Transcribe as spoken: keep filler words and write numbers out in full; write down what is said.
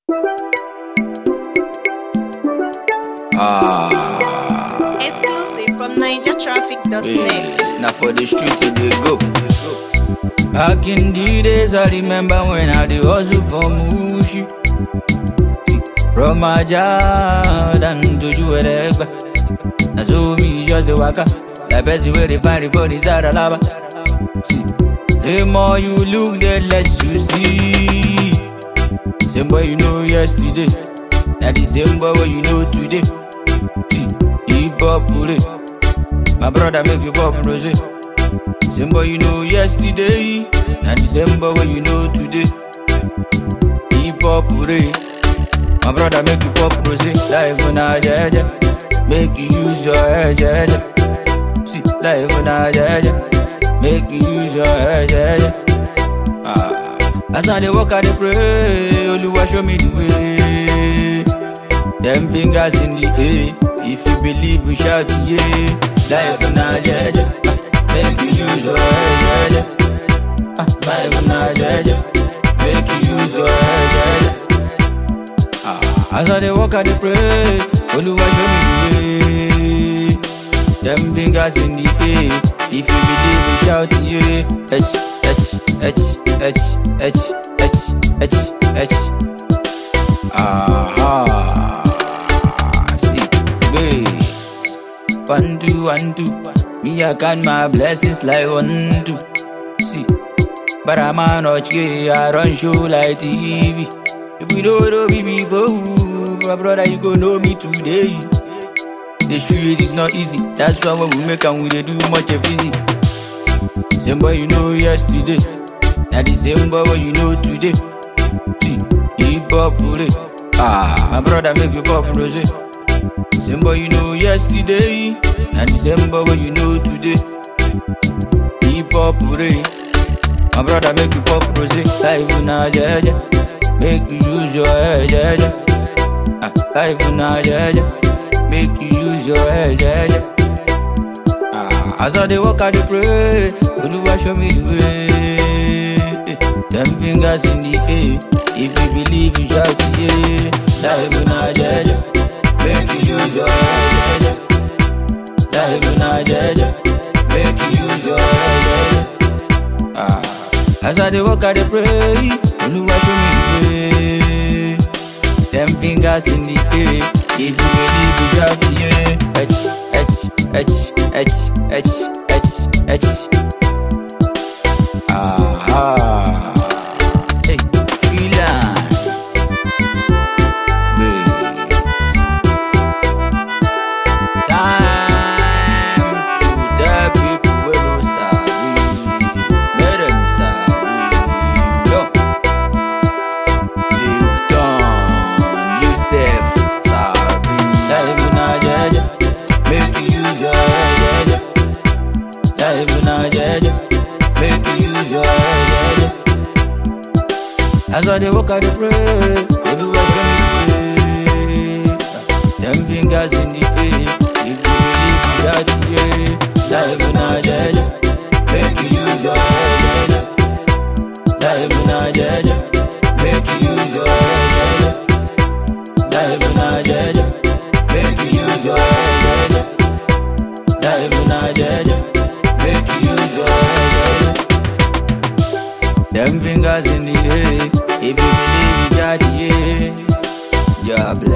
Ah, Exclusive from Niger Traffic dot net. it's not for the streets to they go. Back in the days, I remember when I did hustle for Mushi. From my job and to you wherever. I saw me just the waka. The best way they find it for this other lava. See, the more you look, the less you see. Same boy you know yesterday. Now the same boy you know today. See, hip hop today. My brother make you pop rose. Same boy you know yesterday. Now the same boy you know today. Hip hop today. My brother make you pop rose. Life on a jaja. Make you use your head, jaja. See, life on a jaja. Make you use your head, jaja. Ah. As I dey walk, I dey pray. Oluwa show me the way. Them fingers in the air. If you believe, you shout yeah. Life na jaja. Make you use your head, jaja. Ah, life na jaja. Make you use your head, jaja. Ah, as I dey walk, I dey pray. Oluwa show me the way. Them fingers in the air. If you believe, you shout yeah. H H H H H H H H. Aha. See, bass. One two one two. Me I count my blessings like one two. See, but I'm a notch gay. I run show like T V. If we don't know me before, my brother, you gon' know me today. The street is not easy. That's why when we make and we dey do much of easy. Same boy you know yesterday. Now the same boy you know today. See, hip hop today. Ah, my brother make you pop rose. Same boy you know yesterday. Now the same boy you know today. Hip hop today. My brother make you pop rose. Life na jaja. Make you use your head, jaja. Ah, life na jaja. Make you use your head, jaja. Ah, as I dey walk, I dey pray. Oluwa show me the way. Them fingers in the air. If you believe, you shout yeah. Life na jaja. Make you use your head, jaja. Life na jaja. Make you use your head, jaja. Ah, as I dey walk, I dey pray. Oluwa show me the way. Them fingers in the air. If you believe, you shout yeah. H H H H H H H. Aha. Hey, freelance. Bass. Time to the people wey no sabi. Make them sabi. Yo. You've done yourself sabi. Life na jaja. Make you use your head, jaja. Life na jaja. Make you use your head, jaja. As I dey walk, I dey pray. Oluwa show me the way. Them fingers in the air. If you believe, you shout yeah. Life na jaja. Make you use your head, jaja. Life na jaja. Make you use your head, jaja. Life na jaja. Make you use your head, jaja. Life na jaja. Make you use your head, jaja. Them fingers in the air. If you believe, you got the yeah. God bless.